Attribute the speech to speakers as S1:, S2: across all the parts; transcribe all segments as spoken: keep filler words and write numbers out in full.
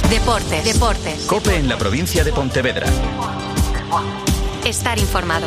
S1: Deportes. Deportes.
S2: COPE en la provincia de Pontevedra.
S1: Estar informado.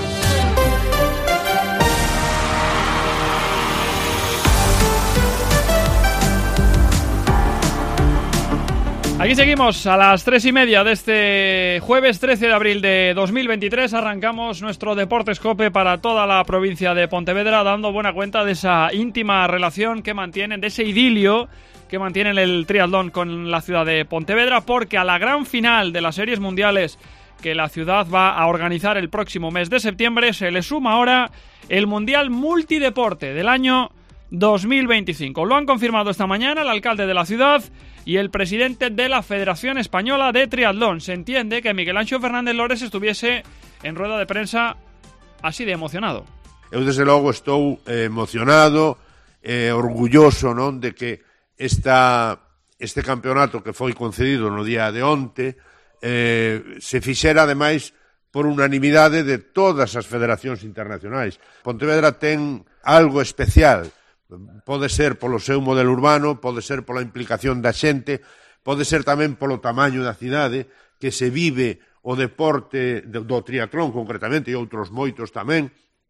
S3: Aquí seguimos a las tres y media de este jueves trece de abril de dos mil veintitrés. Arrancamos nuestro Deportes COPE para toda la provincia de Pontevedra, dando buena cuenta de esa íntima relación que mantienen, de ese idilio que mantienen el triatlón con la ciudad de Pontevedra, porque a la gran final de las series mundiales que la ciudad va a organizar el próximo mes de septiembre se le suma ahora el Mundial Multideporte del año dos mil veinticinco. Lo han confirmado esta mañana el alcalde de la ciudad y el presidente de la Federación Española de Triatlón. Se entiende que Miguel Anxo Fernández Lores estuviese en rueda de prensa así de emocionado.
S4: Eu, desde logo, estou eh, emocionado, eh, orgulloso, non, de que esta, este campeonato que foi concedido no día de onte eh, se fixera, ademais, por unanimidade de todas as federacións internacionais. Pontevedra ten algo especial. Pode ser polo seu modelo urbano, pode ser pola implicación da xente, pode ser tamén polo tamaño da cidade, que se vive o deporte do triatlón concretamente e outros moitos tamén,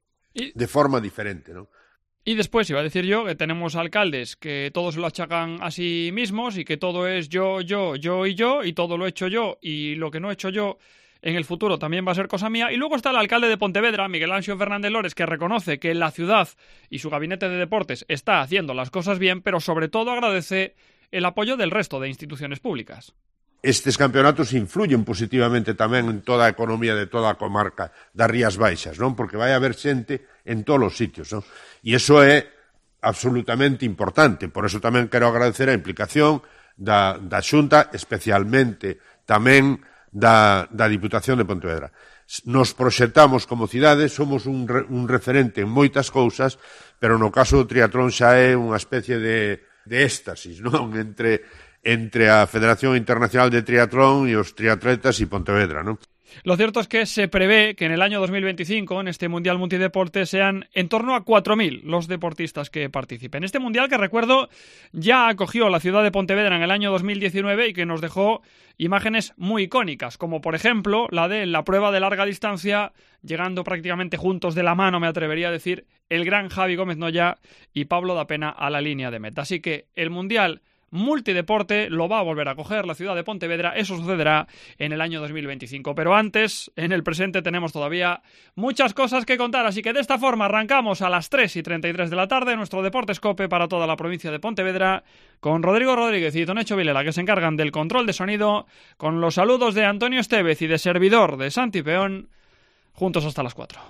S4: de forma diferente, non?
S3: Y después iba a decir yo que tenemos alcaldes que todos lo achacan a sí mismos y que todo es yo, yo, yo y yo, y todo lo he hecho yo, y lo que no he hecho yo en el futuro también va a ser cosa mía. Y luego está el alcalde de Pontevedra, Miguel Anxo Fernández Lores, que reconoce que la ciudad y su gabinete de deportes está haciendo las cosas bien, pero sobre todo agradece el apoyo del resto de instituciones públicas.
S4: Estes campeonatos influyen positivamente tamén en toda a economía de toda a comarca das Rías Baixas, non? Porque vai haber xente en todos os sitios, non? E iso é absolutamente importante. Por eso tamén quero agradecer a implicación da, da Xunta, especialmente tamén Da, da Diputación de Pontevedra. Nos proxectamos como cidade, somos un, re, un referente en moitas cousas, pero no caso do triatlón xa é unha especie de, de éxtasis, non? Entre, entre a Federación Internacional de Triatlón e os triatletas e Pontevedra, non?
S3: Lo cierto es que se prevé que en el año dos mil veinticinco, en este Mundial Multideporte, sean en torno a cuatro mil los deportistas que participen. Este Mundial, que recuerdo, ya acogió la ciudad de Pontevedra en el año dos mil diecinueve y que nos dejó imágenes muy icónicas, como por ejemplo la de la prueba de larga distancia, llegando prácticamente juntos de la mano, me atrevería a decir, el gran Javi Gómez Noya y Pablo da Pena a la línea de meta. Así que el Mundial Multideporte lo va a volver a coger la ciudad de Pontevedra. Eso sucederá en el año dos mil veinticinco. Pero antes, en el presente, tenemos todavía muchas cosas que contar. Así que de esta forma arrancamos a las tres y treinta y tres de la tarde nuestro Deportes COPE para toda la provincia de Pontevedra, con Rodrigo Rodríguez y Tonecho Vilela, que se encargan del control de sonido, con los saludos de Antonio Estevez y de servidor de Santi Peón, juntos hasta las cuatro.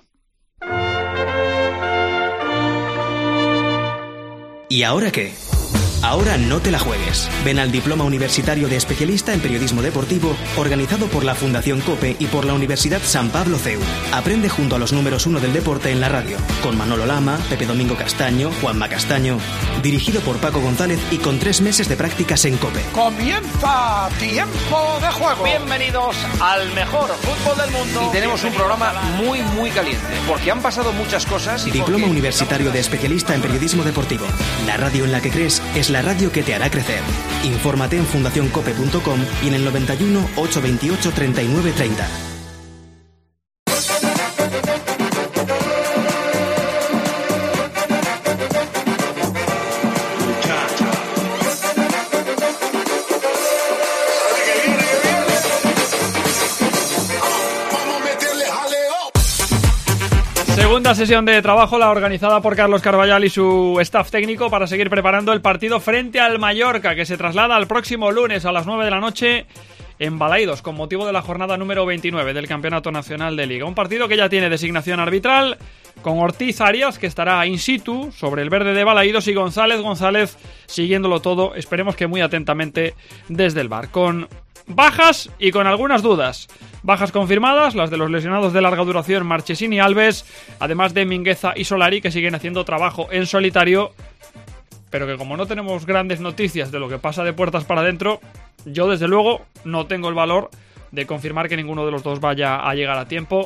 S5: ¿Y ahora qué? Ahora no te la juegues. Ven al Diploma Universitario de Especialista en Periodismo Deportivo, organizado por la Fundación COPE y por la Universidad San Pablo C E U. Aprende junto a los números uno del deporte en la radio, con Manolo Lama, Pepe Domingo Castaño, Juanma Castaño. Dirigido por Paco González y con tres meses de prácticas en COPE.
S6: ¡Comienza Tiempo de Juego!
S7: Bienvenidos al mejor fútbol del mundo.
S6: Y tenemos un programa muy, muy caliente, porque han pasado muchas cosas. Y
S5: Diploma
S6: porque...
S5: Universitario de Especialista en Periodismo Deportivo. La radio en la que crees es la radio que te hará crecer. Infórmate en fundación cope punto com y en el noventa y uno, ochocientos veintiocho, treinta y nueve treinta.
S3: Segunda sesión de trabajo, la organizada por Carlos Carballal y su staff técnico para seguir preparando el partido frente al Mallorca, que se traslada al próximo lunes a las nueve de la noche en Balaídos, con motivo de la jornada número veintinueve del Campeonato Nacional de Liga. Un partido que ya tiene designación arbitral, con Ortiz Arias, que estará in situ sobre el verde de Balaídos, y González González siguiéndolo todo, esperemos que muy atentamente desde el bar, con bajas y con algunas dudas. Bajas confirmadas, las de los lesionados de larga duración Marchesín y Alves, además de Mingueza y Solari, que siguen haciendo trabajo en solitario, pero que como no tenemos grandes noticias de lo que pasa de puertas para adentro, yo desde luego no tengo el valor de confirmar que ninguno de los dos vaya a llegar a tiempo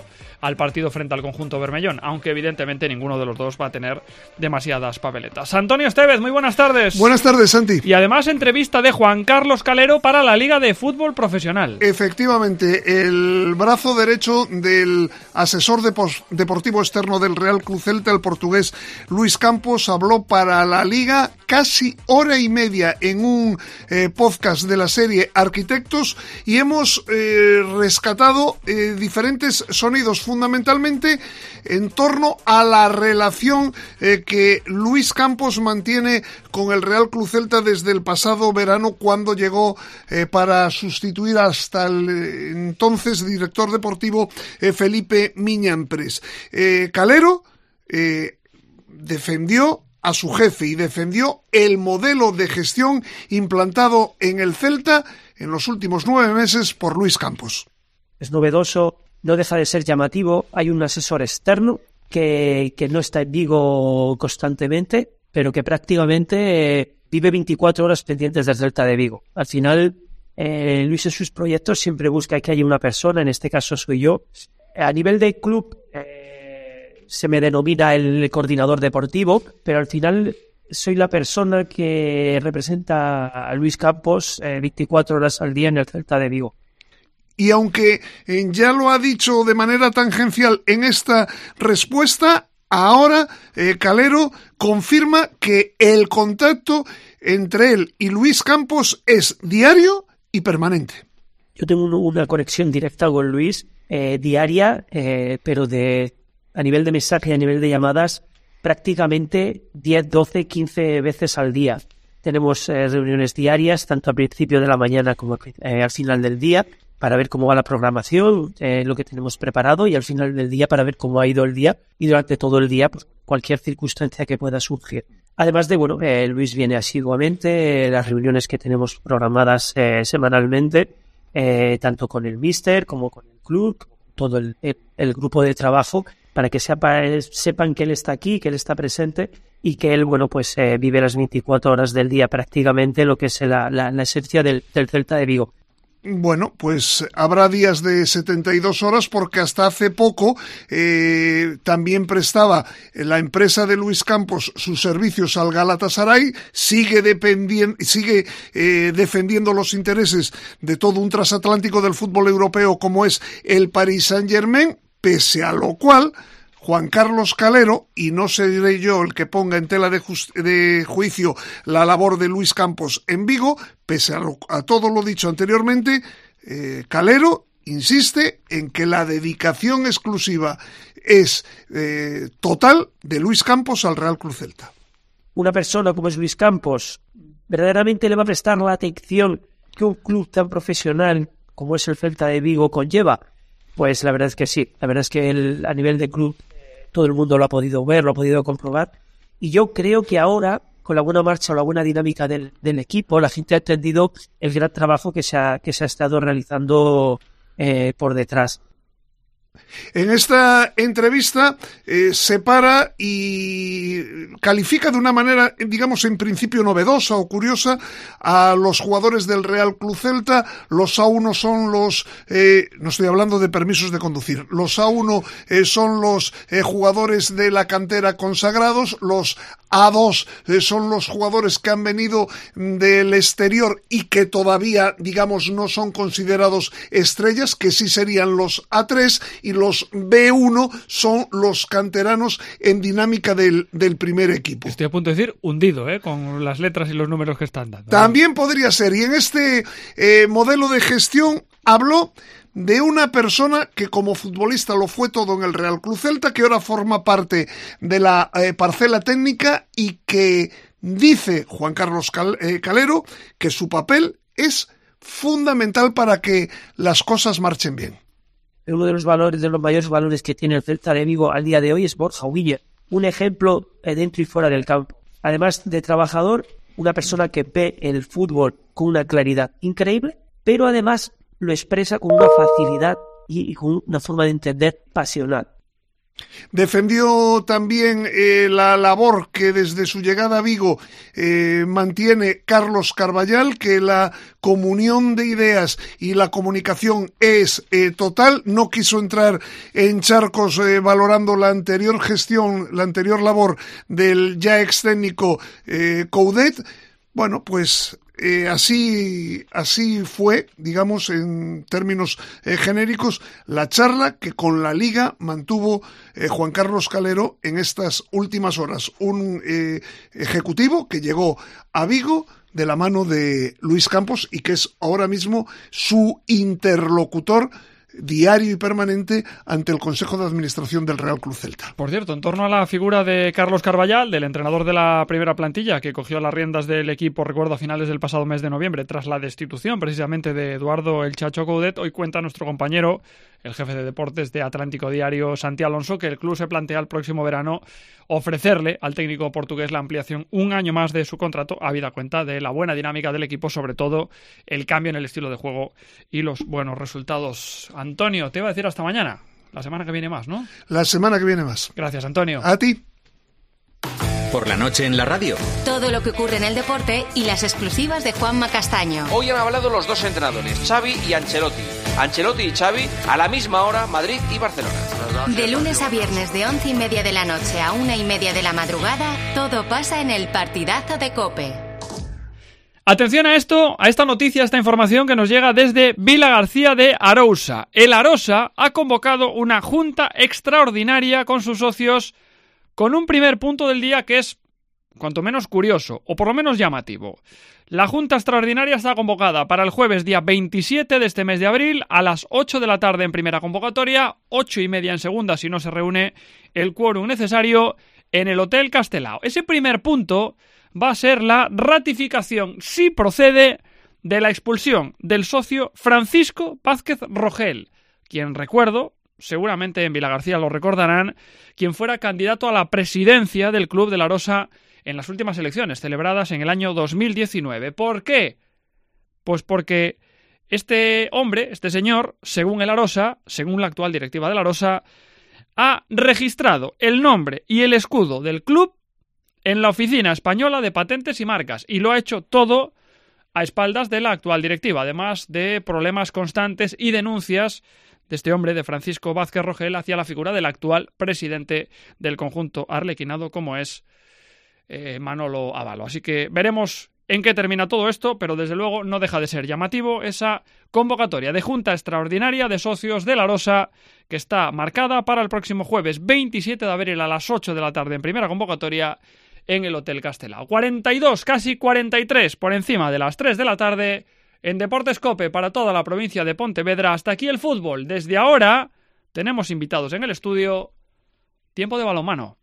S3: al partido frente al conjunto bermellón, aunque evidentemente ninguno de los dos va a tener demasiadas papeletas. Antonio Estevez, muy buenas tardes.
S1: Buenas tardes, Santi.
S3: Y además entrevista de Juan Carlos Calero para la Liga de Fútbol Profesional.
S1: Efectivamente, el brazo derecho del asesor depos- deportivo externo del Real Club Celta, el portugués Luis Campos, habló para la Liga casi hora y media en un eh, podcast de la serie Arquitectos, y hemos eh, rescatado eh, diferentes sonidos, fundamentalmente en torno a la relación eh, que Luis Campos mantiene con el Real Club Celta desde el pasado verano, cuando llegó eh, para sustituir hasta el eh, entonces director deportivo eh, Felipe Miñampres. Eh, Calero eh, defendió a su jefe y defendió el modelo de gestión implantado en el Celta en los últimos nueve meses por Luis Campos.
S8: Es novedoso, no deja de ser llamativo. Hay un asesor externo que, que no está en Vigo constantemente, pero que prácticamente eh, vive veinticuatro horas pendientes del Celta de Vigo. Al final, eh, Luis en sus proyectos siempre busca que haya una persona, en este caso soy yo. A nivel de club, eh, se me denomina el coordinador deportivo, pero al final soy la persona que representa a Luis Campos eh, veinticuatro horas al día en el Celta de Vigo.
S1: Y aunque eh, ya lo ha dicho de manera tangencial en esta respuesta, ahora eh, Calero confirma que el contacto entre él y Luis Campos es diario y permanente.
S8: Yo tengo una conexión directa con Luis, eh, diaria, eh, pero de a nivel de mensaje y a nivel de llamadas, prácticamente diez, doce, quince veces al día. Tenemos eh, reuniones diarias, tanto al principio de la mañana como eh, al final del día, para ver cómo va la programación, eh, lo que tenemos preparado, y al final del día para ver cómo ha ido el día, y durante todo el día pues, cualquier circunstancia que pueda surgir. Además de, bueno, eh, Luis viene asiduamente, eh, las reuniones que tenemos programadas eh, semanalmente, eh, tanto con el míster como con el club, con todo el, el, el grupo de trabajo, para que sepa, sepan que él está aquí, que él está presente, y que él, bueno, pues eh, vive las veinticuatro horas del día prácticamente, lo que es la, la, la esencia del, del Celta de Vigo.
S1: Bueno, pues habrá días de setenta y dos horas, porque hasta hace poco eh, también prestaba la empresa de Luis Campos sus servicios al Galatasaray, sigue, dependien- sigue eh, defendiendo los intereses de todo un transatlántico del fútbol europeo como es el Paris Saint-Germain, pese a lo cual Juan Carlos Calero, y no seré yo el que ponga en tela de, just- de juicio la labor de Luis Campos en Vigo, pese a, lo, a todo lo dicho anteriormente, eh, Calero insiste en que la dedicación exclusiva es eh, total de Luis Campos al Real Club Celta.
S8: Una persona como es Luis Campos verdaderamente le va a prestar la atención que un club tan profesional como es el Celta de Vigo conlleva. Pues la verdad es que sí, la verdad es que el, a nivel de club todo el mundo lo ha podido ver, lo ha podido comprobar, y yo creo que ahora, con la buena marcha o la buena dinámica del, del equipo, la gente ha entendido el gran trabajo que se ha, que se ha estado realizando eh, por detrás.
S1: En esta entrevista eh, separa y califica de una manera, digamos, en principio novedosa o curiosa a los jugadores del Real Club Celta. Los A uno son los, eh, no estoy hablando de permisos de conducir, los A uno eh, son los eh, jugadores de la cantera consagrados, los A dos eh, son los jugadores que han venido del exterior y que todavía, digamos, no son considerados estrellas, que sí serían los A tres, y los B uno son los canteranos en dinámica del, del primer equipo.
S3: Estoy a punto de decir hundido, ¿eh? Con las letras y los números que están dando.
S1: También podría ser, y en este eh, modelo de gestión habló de una persona que como futbolista lo fue todo en el Real Club Celta, que ahora forma parte de la eh, parcela técnica, y que dice Juan Carlos Cal- eh, Calero que su papel es fundamental para que las cosas marchen bien.
S8: Uno de los valores, de los mayores valores que tiene el Celta de Vigo al día de hoy es Borja Huiller, un ejemplo dentro y fuera del campo. Además de trabajador, una persona que ve el fútbol con una claridad increíble, pero además lo expresa con una facilidad y con una forma de entender pasional.
S1: Defendió también eh, la labor que desde su llegada a Vigo eh, mantiene Carlos Carballal, que la comunión de ideas y la comunicación es eh, total. No quiso entrar en charcos eh, valorando la anterior gestión, la anterior labor del ya ex técnico eh, Coudet. Bueno, pues Eh, así, así fue, digamos, en términos eh, genéricos, la charla que con la Liga mantuvo eh, Juan Carlos Calero en estas últimas horas. Un eh, ejecutivo que llegó a Vigo de la mano de Luis Campos y que es ahora mismo su interlocutor diario y permanente ante el Consejo de Administración del Real Club Celta.
S3: Por cierto, en torno a la figura de Carlos Carballal, del entrenador de la primera plantilla, que cogió las riendas del equipo, recuerdo, a finales del pasado mes de noviembre, tras la destitución precisamente de Eduardo el Chacho Coudet, hoy cuenta nuestro compañero, el jefe de deportes de Atlántico Diario, Santi Alonso, que el club se plantea el próximo verano ofrecerle al técnico portugués la ampliación un año más de su contrato, habida cuenta de la buena dinámica del equipo, sobre todo el cambio en el estilo de juego y los buenos resultados. Antonio, te iba a decir hasta mañana. La semana que viene más, ¿no?
S1: La semana que viene más.
S3: Gracias, Antonio.
S1: A ti.
S2: Por la noche en la radio.
S9: Todo lo que ocurre en el deporte y las exclusivas de Juanma Castaño.
S6: Hoy han hablado los dos entrenadores, Xavi y Ancelotti. Ancelotti y Xavi a la misma hora, Madrid y Barcelona.
S9: De lunes a viernes de once y media de la noche a una y media de la madrugada, todo pasa en el partidazo de COPE.
S3: Atención a esto, a esta noticia, a esta información que nos llega desde Vila García de Arousa. El Arosa ha convocado una junta extraordinaria con sus socios con un primer punto del día que es cuanto menos curioso, o por lo menos llamativo. La junta extraordinaria está convocada para el jueves día veintisiete de este mes de abril a las ocho de la tarde en primera convocatoria, ocho y media en segunda si no se reúne el quórum necesario en el Hotel Castelao. Ese primer punto va a ser la ratificación, si procede, de la expulsión del socio Francisco Vázquez Rogel, quien, recuerdo, seguramente en Vilagarcía lo recordarán, quien fuera candidato a la presidencia del club de la Arosa en las últimas elecciones celebradas en el año dos mil diecinueve. ¿Por qué? Pues porque este hombre, este señor, según el Arosa, según la actual directiva de la Arosa, ha registrado el nombre y el escudo del club en la Oficina Española de Patentes y Marcas, y lo ha hecho todo a espaldas de la actual directiva, además de problemas constantes y denuncias de este hombre, de Francisco Vázquez Rogel, hacia la figura del actual presidente del conjunto arlequinado, como es eh, Manolo Avalo. Así que veremos en qué termina todo esto, pero desde luego no deja de ser llamativo esa convocatoria de Junta Extraordinaria de Socios de la Arosa, que está marcada para el próximo jueves veintisiete de abril a las ocho de la tarde en primera convocatoria en el Hotel Castelao. cuarenta y dos, casi cuarenta y tres, por encima de las tres de la tarde, en Deportes COPE para toda la provincia de Pontevedra. Hasta aquí el fútbol. Desde ahora tenemos invitados en el estudio. Tiempo de balonmano.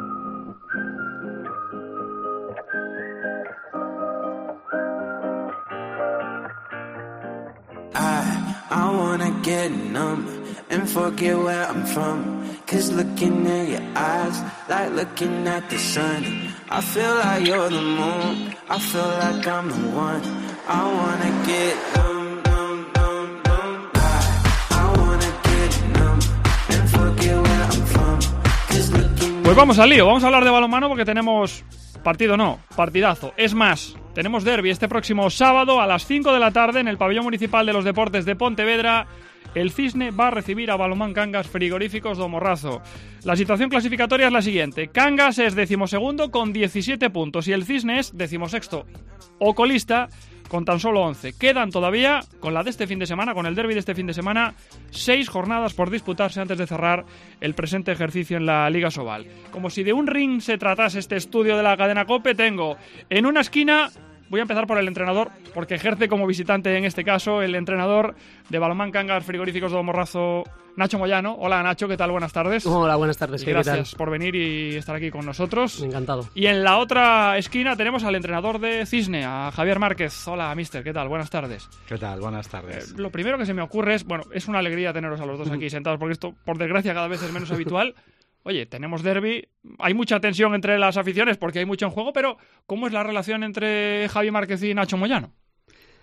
S10: I, I wanna get numb and forget where I'm from. Cause looking in your eyes, like looking at the sun. I feel like you're the moon, I feel like I'm the one. I wanna get numb, numb, numb, numb. I, I wanna get numb and forget where I'm from. Cause looking.
S3: Pues vamos al lío, vamos a hablar de balonmano porque tenemos partido, no, partidazo. Es más, tenemos derbi este próximo sábado a las cinco de la tarde en el Pabellón Municipal de los Deportes de Pontevedra. El Cisne va a recibir a Balonmán Cangas Frigoríficos do Morrazo. La situación clasificatoria es la siguiente. Cangas es decimosegundo con diecisiete puntos y el Cisne es decimosexto o colista con tan solo once. Quedan todavía, con la de este fin de semana, con el derbi de este fin de semana, seis jornadas por disputarse antes de cerrar el presente ejercicio en la Liga Sobal. Como si de un ring se tratase este estudio de la cadena COPE, tengo en una esquina... Voy a empezar por el entrenador, porque ejerce como visitante en este caso el entrenador de Balonmán Cangas Frigoríficos do Morrazo, Nacho Moyano. Hola Nacho, ¿qué tal? Buenas tardes.
S11: Hola, buenas tardes.
S3: Y
S11: ¿qué
S3: gracias
S11: tal?
S3: por venir y estar aquí con nosotros.
S11: Encantado.
S3: Y en la otra esquina tenemos al entrenador de Cisne, a Javier Márquez. Hola, mister, ¿qué tal? Buenas tardes.
S12: ¿Qué tal? Buenas tardes.
S3: Eh, lo primero que se me ocurre es, bueno, es una alegría teneros a los dos aquí sentados, porque esto, por desgracia, cada vez es menos habitual. Oye, tenemos derbi, hay mucha tensión entre las aficiones porque hay mucho en juego, pero ¿cómo es la relación entre Javi Márquez y Nacho Moyano?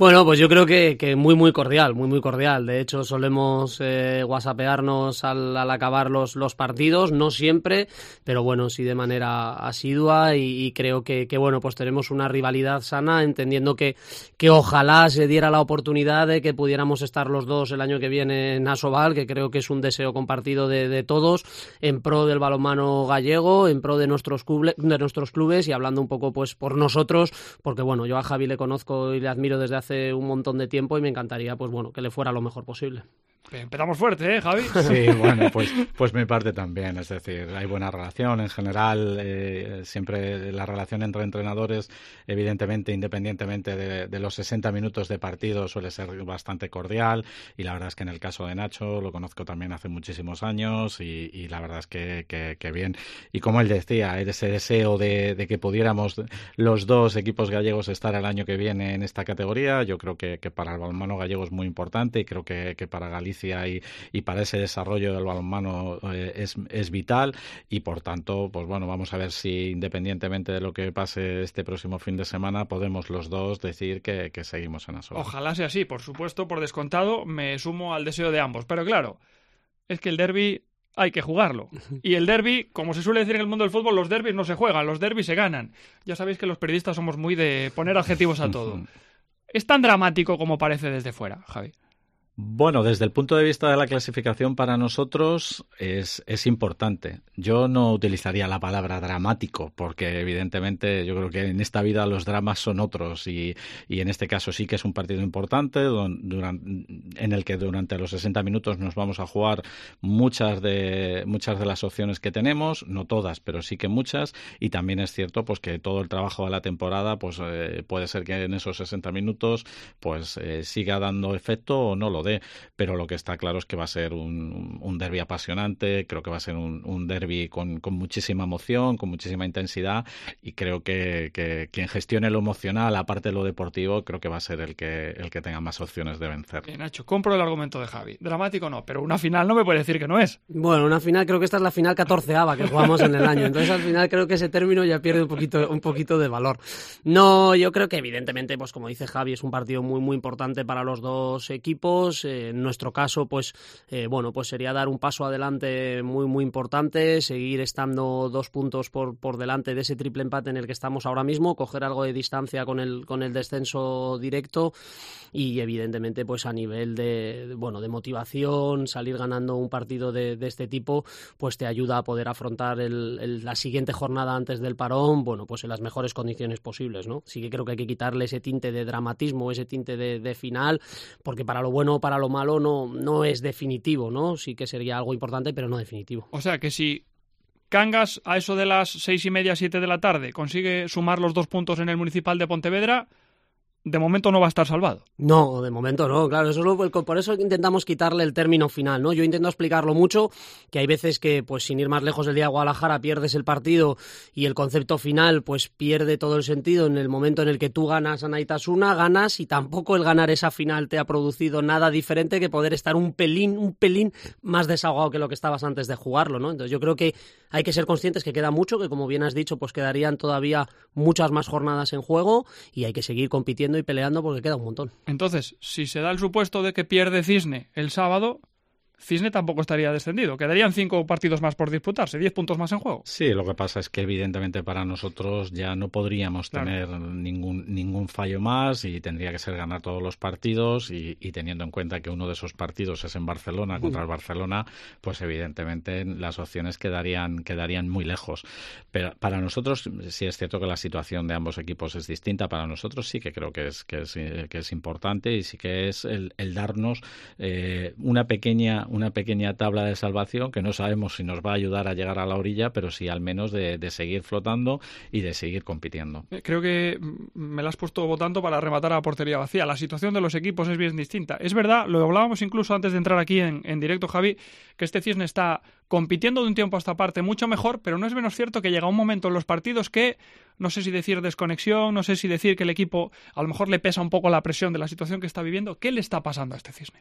S11: Bueno, pues yo creo que, que muy muy cordial, muy muy cordial. De hecho, solemos eh, whatsappearnos al, al acabar los, los partidos, no siempre, pero bueno, sí de manera asidua y, y creo que, que bueno, pues tenemos una rivalidad sana, entendiendo que, que ojalá se diera la oportunidad de que pudiéramos estar los dos el año que viene en Asobal, que creo que es un deseo compartido de, de todos, en pro del balonmano gallego, en pro de nuestros, clubes, de nuestros clubes y hablando un poco pues por nosotros, porque bueno, yo a Javi le conozco y le admiro desde hace hace un montón de tiempo y me encantaría pues bueno que le fuera lo mejor posible.
S3: Empezamos fuerte, ¿eh, Javi?
S12: Sí, bueno, pues, pues mi parte también, es decir, hay buena relación en general, eh, siempre la relación entre entrenadores, evidentemente, independientemente de, de los sesenta minutos de partido, suele ser bastante cordial y la verdad es que en el caso de Nacho lo conozco también hace muchísimos años y, y la verdad es que, que, que bien. Y como él decía, ese deseo de, de que pudiéramos los dos equipos gallegos estar el año que viene en esta categoría, yo creo que, que para el balonmano gallego es muy importante y creo que, que para Galicia Y, y para ese desarrollo del balonmano eh, es, es vital y por tanto, pues bueno, vamos a ver si independientemente de lo que pase este próximo fin de semana podemos los dos decir que, que seguimos en Asobal.
S3: Ojalá sea así, por supuesto, por descontado, me sumo al deseo de ambos, pero claro, es que el derbi hay que jugarlo. Y el derbi, como se suele decir en el mundo del fútbol, los derbis no se juegan, los derbis se ganan. Ya sabéis que los periodistas somos muy de poner adjetivos a todo. ¿Es tan dramático como parece desde fuera, Javi?
S12: Bueno, desde el punto de vista de la clasificación para nosotros es, es importante. Yo no utilizaría la palabra dramático porque evidentemente yo creo que en esta vida los dramas son otros y, y en este caso sí que es un partido importante durante, en el que durante los sesenta minutos nos vamos a jugar muchas de, muchas de las opciones que tenemos, no todas, pero sí que muchas y también es cierto pues que todo el trabajo de la temporada pues eh, puede ser que en esos sesenta minutos pues eh, siga dando efecto o no lo dé, pero lo que está claro es que va a ser un, un derbi apasionante, creo que va a ser un, un derbi con, con muchísima emoción, con muchísima intensidad y creo que, que quien gestione lo emocional, aparte de lo deportivo, creo que va a ser el que, el que tenga más opciones de vencer.
S3: Bien, Nacho, compro el argumento de Javi. Dramático no, pero una final no me puede decir que no es.
S11: Bueno, una final, creo que esta es la final catorceava que jugamos en el año, entonces al final creo que ese término ya pierde un poquito, un poquito de valor. No, yo creo que evidentemente, pues como dice Javi, es un partido muy muy importante para los dos equipos. En nuestro caso, pues eh, bueno, pues sería dar un paso adelante muy muy importante, seguir estando dos puntos por, por delante de ese triple empate en el que estamos ahora mismo, coger algo de distancia con el con el descenso directo y evidentemente pues a nivel de bueno de motivación, salir ganando un partido de, de este tipo, pues te ayuda a poder afrontar el, el, la siguiente jornada antes del parón, bueno, pues en las mejores condiciones posibles, ¿no? Sí que creo que hay que quitarle ese tinte de dramatismo, ese tinte de, de final, porque para lo bueno o para lo malo no, no es definitivo, ¿no? Sí que sería algo importante, pero no definitivo.
S3: O sea que si Cangas a eso de las seis y media, siete de la tarde consigue sumar los dos puntos en el Municipal de Pontevedra, de momento no va a estar salvado.
S11: No, de momento no, claro, eso lo, por eso intentamos quitarle el término final, ¿no? Yo intento explicarlo mucho, que hay veces que, pues sin ir más lejos el día de Guadalajara, pierdes el partido y el concepto final, pues pierde todo el sentido en el momento en el que tú ganas a Naitasuna, ganas y tampoco el ganar esa final te ha producido nada diferente que poder estar un pelín, un pelín más desahogado que lo que estabas antes de jugarlo, ¿no? Entonces yo creo que hay que ser conscientes que queda mucho, que como bien has dicho, pues quedarían todavía muchas más jornadas en juego y hay que seguir compitiendo y peleando porque queda un montón.
S3: Entonces, si se da el supuesto de que pierde Cisne el sábado, Cisne tampoco estaría descendido. Quedarían cinco partidos más por disputarse, diez puntos más en juego.
S12: Sí, lo que pasa es que evidentemente para nosotros ya no podríamos claro. tener ningún ningún fallo más y tendría que ser ganar todos los partidos y, y teniendo en cuenta que uno de esos partidos es en Barcelona contra el Barcelona, pues evidentemente las opciones quedarían quedarían muy lejos. Pero para nosotros sí es cierto que la situación de ambos equipos es distinta. Para nosotros sí que creo que es que es, que es importante y sí que es el, el darnos eh, una pequeña una pequeña tabla de salvación que no sabemos si nos va a ayudar a llegar a la orilla, pero sí al menos de, de seguir flotando y de seguir compitiendo.
S3: Creo que me la has puesto votando para rematar a portería vacía. La situación de los equipos es bien distinta. Es verdad, lo hablábamos incluso antes de entrar aquí en, en directo, Javi, que este Cisne está compitiendo de un tiempo a esta parte mucho mejor, pero no es menos cierto que llega un momento en los partidos que, no sé si decir desconexión, no sé si decir que el equipo a lo mejor le pesa un poco la presión de la situación que está viviendo. ¿Qué le está pasando a este Cisne?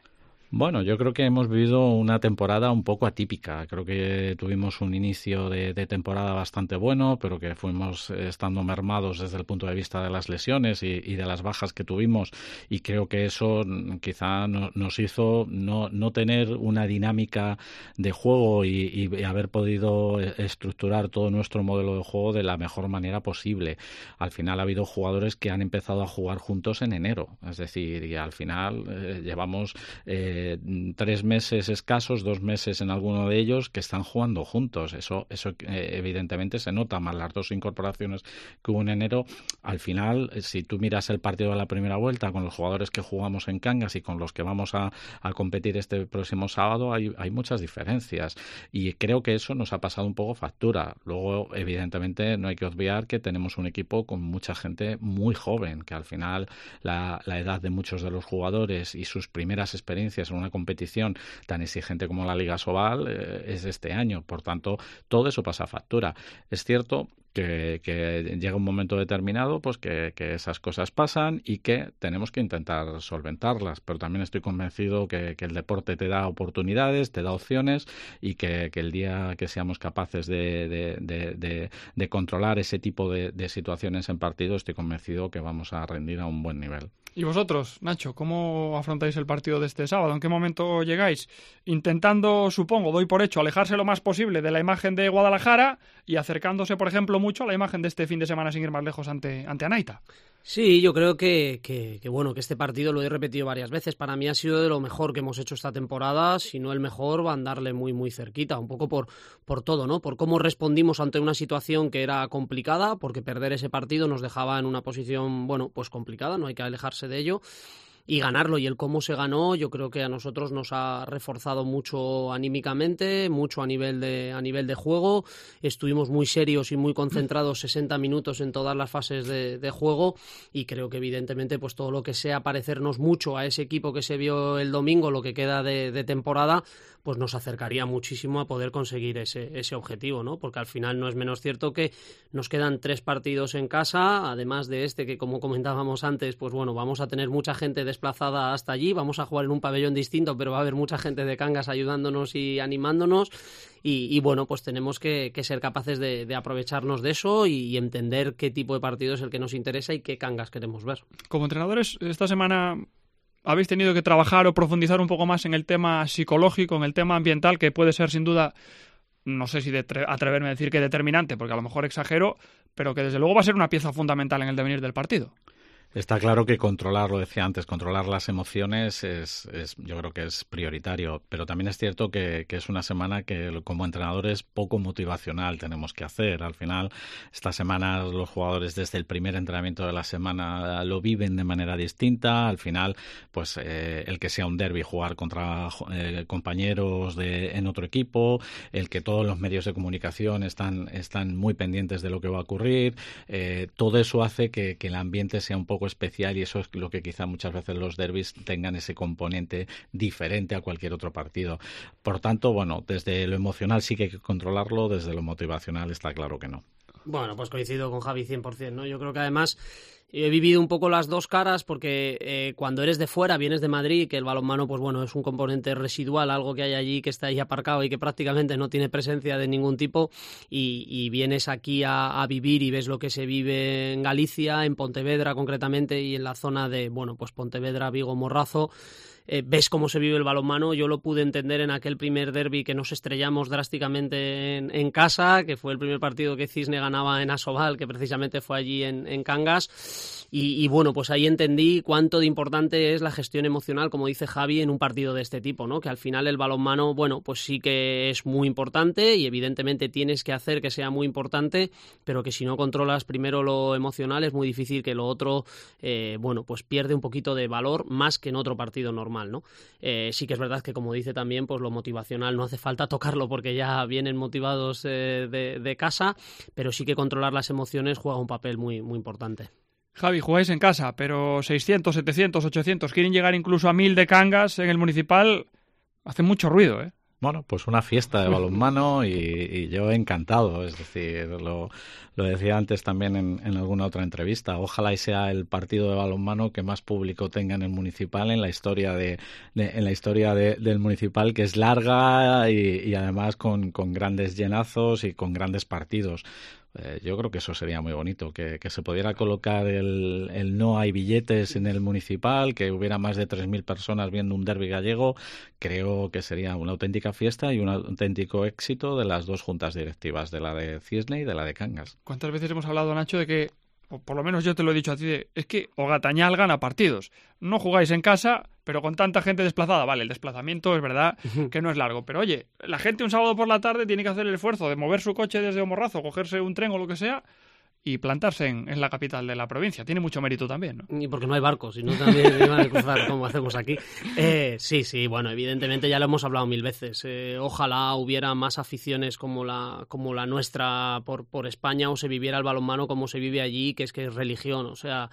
S12: Bueno, yo creo que hemos vivido una temporada un poco atípica. Creo que tuvimos un inicio de, de temporada bastante bueno, pero que fuimos estando mermados desde el punto de vista de las lesiones y, y de las bajas que tuvimos, y creo que eso quizá no, nos hizo no, no tener una dinámica de juego y, y haber podido estructurar todo nuestro modelo de juego de la mejor manera posible. Al final ha habido jugadores que han empezado a jugar juntos en enero, es decir, y al final eh, llevamos eh, tres meses escasos, dos meses en alguno de ellos, que están jugando juntos. Eso, eso eh, evidentemente se nota, más las dos incorporaciones que hubo en enero. Al final, si tú miras el partido de la primera vuelta con los jugadores que jugamos en Cangas y con los que vamos a, a competir este próximo sábado, hay, hay muchas diferencias, y creo que eso nos ha pasado un poco factura. Luego, evidentemente, no hay que obviar que tenemos un equipo con mucha gente muy joven, que al final la, la edad de muchos de los jugadores y sus primeras experiencias en una competición tan exigente como la Liga Sobal eh, es de este año. Por tanto, todo eso pasa factura. Es cierto que, que llega un momento determinado, pues que, que esas cosas pasan y que tenemos que intentar solventarlas, pero también estoy convencido que, que el deporte te da oportunidades, te da opciones, y que, que el día que seamos capaces de, de, de, de, de controlar ese tipo de, de situaciones en partido, estoy convencido que vamos a rendir a un buen nivel.
S3: ¿Y vosotros, Nacho, cómo afrontáis el partido de este sábado? ¿En qué momento llegáis? Intentando, supongo, doy por hecho, alejarse lo más posible de la imagen de Guadalajara y acercándose, por ejemplo, mucho a la imagen de este fin de semana, sin ir más lejos, ante, ante Anaita.
S11: Sí, yo creo que, que, que bueno, que este partido, lo he repetido varias veces, para mí ha sido de lo mejor que hemos hecho esta temporada. Si no el mejor, va a andarle muy muy cerquita, un poco por, por todo, ¿no? Por cómo respondimos ante una situación que era complicada, porque perder ese partido nos dejaba en una posición, bueno, pues complicada, no hay que alejarse de ello. Y ganarlo, y el cómo se ganó, yo creo que a nosotros nos ha reforzado mucho anímicamente, mucho a nivel de a nivel de juego. Estuvimos muy serios y muy concentrados sesenta minutos en todas las fases de, de juego, y creo que evidentemente pues todo lo que sea parecernos mucho a ese equipo que se vio el domingo, lo que queda de, de temporada, pues nos acercaría muchísimo a poder conseguir ese, ese objetivo, ¿no? Porque al final no es menos cierto que nos quedan tres partidos en casa, además de este que, como comentábamos antes, pues bueno, vamos a tener mucha gente desplazada hasta allí, vamos a jugar en un pabellón distinto, pero va a haber mucha gente de Cangas ayudándonos y animándonos, y, y bueno, pues tenemos que, que ser capaces de, de aprovecharnos de eso y, y entender qué tipo de partido es el que nos interesa y qué Cangas queremos ver.
S3: Como entrenadores, esta semana habéis tenido que trabajar o profundizar un poco más en el tema psicológico, en el tema ambiental, que puede ser sin duda, no sé si de atreverme a decir que determinante, porque a lo mejor exagero, pero que desde luego va a ser una pieza fundamental en el devenir del partido.
S12: Está claro que controlar, lo decía antes, controlar las emociones es, es yo creo que es prioritario, pero también es cierto que, que es una semana que como entrenadores poco motivacional tenemos que hacer. Al final, esta semana los jugadores desde el primer entrenamiento de la semana lo viven de manera distinta. Al final, pues eh, el que sea un derbi, jugar contra eh, compañeros de, en otro equipo, el que todos los medios de comunicación están, están muy pendientes de lo que va a ocurrir, eh, todo eso hace que, que el ambiente sea un poco especial, y eso es lo que quizá muchas veces los derbis tengan ese componente diferente a cualquier otro partido. Por tanto, bueno, desde lo emocional sí que hay que controlarlo, desde lo motivacional está claro que no.
S11: Bueno, pues coincido con Javi cien por ciento, ¿no? Yo creo que además he vivido un poco las dos caras, porque eh, cuando eres de fuera, vienes de Madrid, que el balonmano, pues bueno, es un componente residual, algo que hay allí que está ahí aparcado y que prácticamente no tiene presencia de ningún tipo, y, y vienes aquí a, a vivir y ves lo que se vive en Galicia, en Pontevedra concretamente, y en la zona de, bueno, pues Pontevedra, Vigo, Morrazo. Eh, ves cómo se vive el balonmano. Yo lo pude entender en aquel primer derbi que nos estrellamos drásticamente en, en casa, que fue el primer partido que Cisne ganaba en Asobal, que precisamente fue allí en, en Cangas, y, y bueno, pues ahí entendí cuánto de importante es la gestión emocional, como dice Javi, en un partido de este tipo, ¿no? Que al final el balonmano, bueno, pues sí que es muy importante, y evidentemente tienes que hacer que sea muy importante, pero que si no controlas primero lo emocional es muy difícil que lo otro, eh, bueno, pues pierde un poquito de valor, más que en otro partido normal. ¿no? Eh, sí que es verdad que, como dice también, pues lo motivacional no hace falta tocarlo porque ya vienen motivados eh, de, de casa, pero sí que controlar las emociones juega un papel muy, muy importante.
S3: Javi, jugáis en casa, pero seiscientos, setecientos, ochocientos, quieren llegar incluso a mil de Cangas en el Municipal. Hace mucho ruido, ¿eh?
S12: Bueno, pues una fiesta de balonmano y, y yo encantado, es decir, lo, lo decía antes también en, en alguna otra entrevista, ojalá y sea el partido de balonmano que más público tenga en el Municipal en la historia de, de en la historia de, del Municipal, que es larga y, y además con, con grandes llenazos y con grandes partidos. Eh, yo creo que eso sería muy bonito, que, que se pudiera colocar el, el no hay billetes en el Municipal, que hubiera más de tres mil personas viendo un derbi gallego. Creo que sería una auténtica fiesta y un auténtico éxito de las dos juntas directivas, de la de Cisne y de la de Cangas.
S3: ¿Cuántas veces hemos hablado, Nacho, de que, o por lo menos yo te lo he dicho a ti, de, es que Ogatañal gana partidos? No jugáis en casa, pero con tanta gente desplazada, vale, el desplazamiento es verdad que no es largo, pero oye, la gente un sábado por la tarde tiene que hacer el esfuerzo de mover su coche desde Omorrazo, cogerse un tren o lo que sea y plantarse en, en la capital de la provincia. Tiene mucho mérito también, ¿no?
S11: Y porque no hay barcos, si no también iban a cruzar como hacemos aquí. Eh, sí, sí, bueno, evidentemente ya lo hemos hablado mil veces. Eh, ojalá hubiera más aficiones como la como la nuestra por, por España, o se viviera el balonmano como se vive allí, que es que es religión, o sea...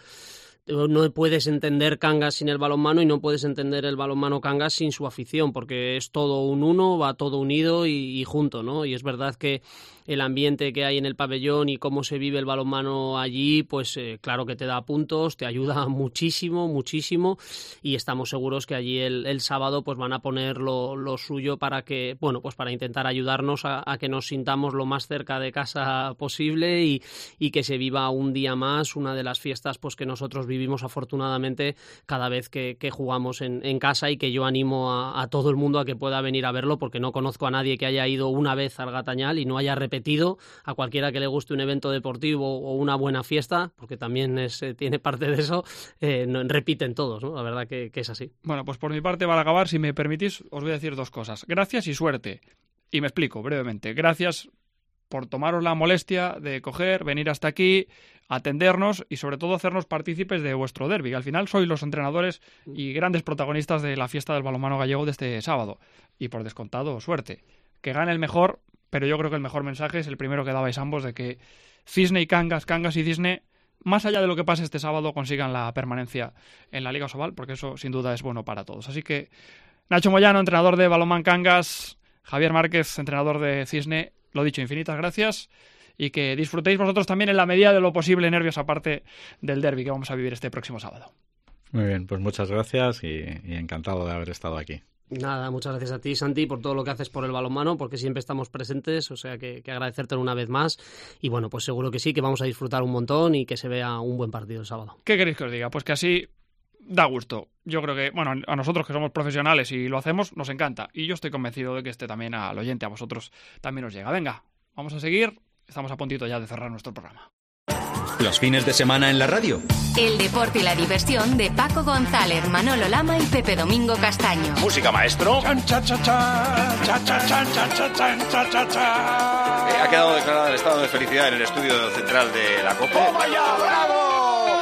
S11: No puedes entender Cangas sin el balonmano y no puedes entender el balonmano Cangas sin su afición, porque es todo un uno, va todo unido y, y junto, ¿no? Y es verdad que el ambiente que hay en el pabellón y cómo se vive el balonmano allí, pues eh, claro que te da puntos, te ayuda muchísimo, muchísimo, y estamos seguros que allí el, el sábado pues van a poner lo, lo suyo para que, bueno, pues para intentar ayudarnos a, a que nos sintamos lo más cerca de casa posible y, y que se viva un día más, una de las fiestas pues que nosotros vivimos afortunadamente cada vez que, que jugamos en, en casa, y que yo animo a, a todo el mundo a que pueda venir a verlo, porque no conozco a nadie que haya ido una vez al Gatañal y no haya repetido. A cualquiera que le guste un evento deportivo o una buena fiesta, porque también es, eh, tiene parte de eso, eh, no, repiten todos, ¿no? La verdad que, que es así.
S3: Bueno, pues por mi parte, para acabar, si me permitís, os voy a decir dos cosas. Gracias y suerte. Y me explico brevemente. Gracias por tomaros la molestia de coger, venir hasta aquí, atendernos y sobre todo hacernos partícipes de vuestro derbi. Al final sois los entrenadores y grandes protagonistas de la fiesta del balonmano gallego de este sábado. Y por descontado, suerte. Que gane el mejor, pero yo creo que el mejor mensaje es el primero que dabais ambos, de que Cisne y Cangas, Cangas y Cisne, más allá de lo que pase este sábado, consigan la permanencia en la Liga Sobal, porque eso sin duda es bueno para todos. Así que Nacho Moyano, entrenador de Balonmán Cangas, Javier Márquez, entrenador de Cisne, lo dicho, infinitas gracias, y que disfrutéis vosotros también en la medida de lo posible, nervios aparte del derbi que vamos a vivir este próximo sábado.
S12: Muy bien, pues muchas gracias y, y encantado de haber estado aquí.
S11: Nada, muchas gracias a ti, Santi, por todo lo que haces por el balonmano, porque siempre estamos presentes, o sea que, que agradecértelo una vez más. Y bueno, pues seguro que sí, que vamos a disfrutar un montón y que se vea un buen partido el sábado.
S3: ¿Qué queréis que os diga? Pues que así da gusto. Yo creo que, bueno, a nosotros que somos profesionales y lo hacemos, nos encanta. Y yo estoy convencido de que este también al oyente, a vosotros, también os llega. Venga, vamos a seguir. Estamos a puntito ya de cerrar nuestro programa.
S2: Los fines de semana en la radio.
S9: El deporte y la diversión de Paco González, Manolo Lama y Pepe Domingo Castaño.
S7: Música, maestro. Chan, cha, cha, cha, cha, cha, cha, cha, cha, cha, cha, cha.
S13: Eh, ha quedado declarado el estado de felicidad en el estudio central de la Copa.
S7: ¡Oh, vaya, bravo!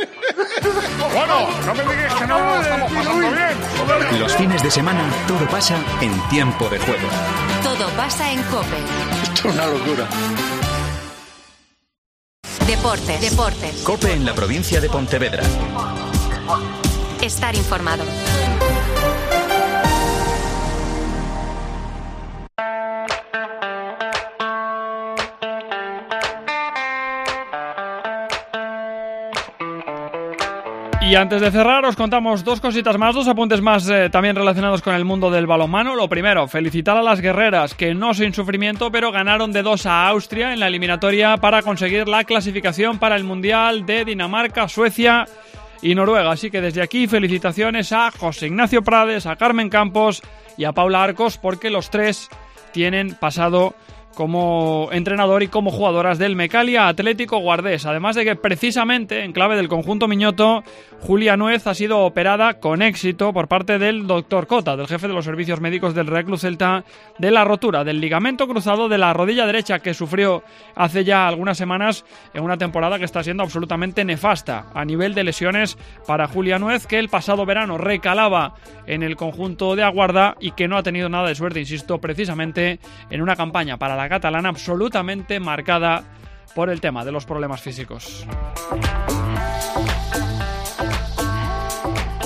S7: Bueno, no me digas que no lo estamos pasando bien.
S2: Los fines de semana todo pasa en tiempo de juego.
S9: Todo pasa en COPE.
S7: Esto es una locura.
S9: Deportes, deportes.
S2: COPE en la provincia de Pontevedra.
S9: Estar informado.
S3: Y antes de cerrar, os contamos dos cositas más, dos apuntes más eh, también relacionados con el mundo del balonmano. Lo primero, felicitar a las guerreras, que no sin sufrimiento, pero ganaron de dos a Austria en la eliminatoria para conseguir la clasificación para el Mundial de Dinamarca, Suecia y Noruega. Así que desde aquí, felicitaciones a José Ignacio Prades, a Carmen Campos y a Paula Arcos, porque los tres tienen pasado como entrenador y como jugadoras del Mecalia Atlético Guardés. Además de que precisamente en clave del conjunto miñoto, Julia Nuez ha sido operada con éxito por parte del doctor Cota, del jefe de los servicios médicos del Real Club Celta, de la rotura del ligamento cruzado de la rodilla derecha que sufrió hace ya algunas semanas en una temporada que está siendo absolutamente nefasta a nivel de lesiones para Julia Nuez, que el pasado verano recalaba en el conjunto de Aguarda y que no ha tenido nada de suerte, insisto, precisamente en una campaña para la catalana absolutamente marcada por el tema de los problemas físicos.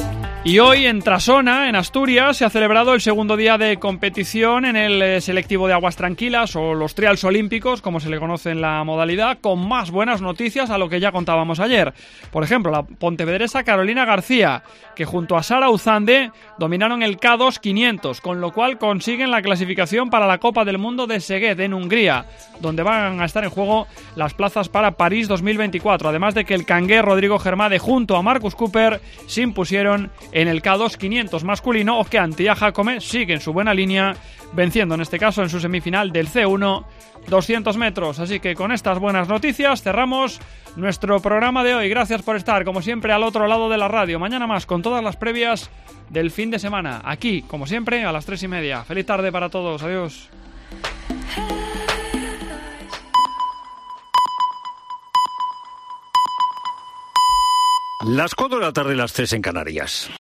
S3: Y hoy en Trasona, en Asturias, se ha celebrado el segundo día de competición en el selectivo de aguas tranquilas o los trials olímpicos, como se le conoce en la modalidad, con más buenas noticias a lo que ya contábamos ayer. Por ejemplo, la pontevedresa Carolina García, que junto a Sara Uzande dominaron el K dos quinientos, con lo cual consiguen la clasificación para la Copa del Mundo de Szeged en Hungría, donde van a estar en juego las plazas para París dos mil veinticuatro, además de que el cangué Rodrigo Germade junto a Marcus Cooper se impusieron en el K dos quinientos masculino, o que Antía Jacome sigue en su buena línea, venciendo en este caso en su semifinal del C uno doscientos metros. Así que con estas buenas noticias cerramos nuestro programa de hoy. Gracias por estar, como siempre, al otro lado de la radio. Mañana más con todas las previas del fin de semana, aquí, como siempre, a las tres y media. Feliz tarde para todos. Adiós.
S14: Las cuatro de la tarde y las tres en Canarias.